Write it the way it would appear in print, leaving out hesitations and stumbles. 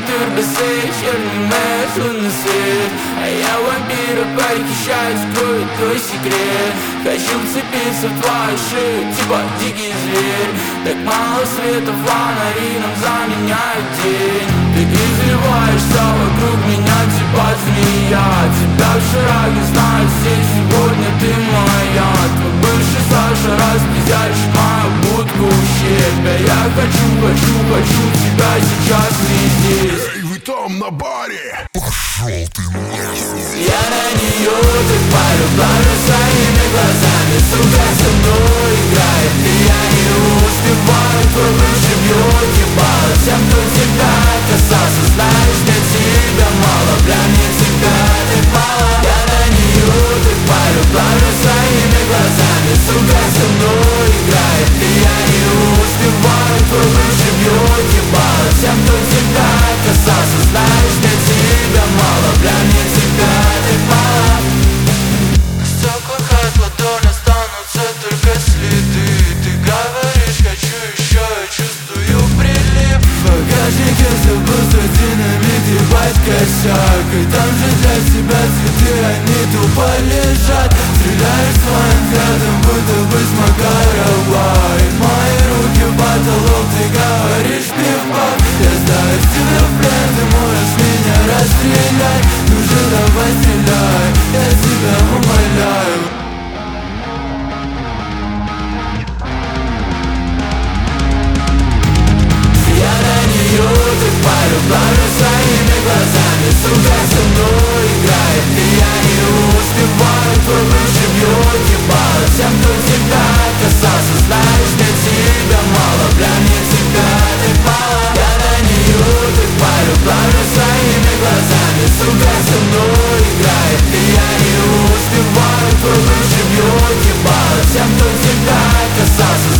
турбасы, черный лунный свет. А я вампира похищаю, скрою твой секрет. Хочу вцепиться в твою шею, типа дикий зверь. Так мало света, фонари нам заменяют день. Ты извиваешься вокруг меня, типа змея. Тебя в шаге знаю, здесь сегодня ты моя. Твой бывший Саша распиздящий мою будку щепя. Я хочу тебя сейчас не здесь. Эй, вы там на баре! Пошел ты нахуй! Я на нее так полюблю своими глазами. Сука со мной играет, и я не успеваю. Твой бывший бьет ебало всем, кто тебя касался. Знаешь, мне тебя мало, бля, мне тебя так мало. Я на нее так полюблю своими глазами. Сука со мной играет, и я не успеваю. Твой бывший бьет ебало всем, кто тебя касался. Знаешь, мне тебя мало, бля, мне тебя так мало. В стеклах от ладони останутся только следы. Ты говоришь, хочу еще, я чувствую прилив. В багажнике забыл свой динамит, ебать косяк. И там же для тебя цветы, они тупо лежат. Стреляешь своим взглядом, будто бы с Макарова. И мои руки в потолок, ты говоришь пивбак. Я сдаюсь тебе в плен, ты можешь меня расстрелять. Ну же давай стреляй, я тебя умоляю. Я на нее так полюблю своими глазами. Сука со мной играет, и я не успеваю. Твой бывший бьет ебало всем, кто тебя касался. Знаешь, мне тебя мало, бля, мне тебя так мало. Я на нее так полюблю своими глазами. Сука со мной играет, и я не успеваю. Твой бывший бьет ебало всем, кто тебя касался.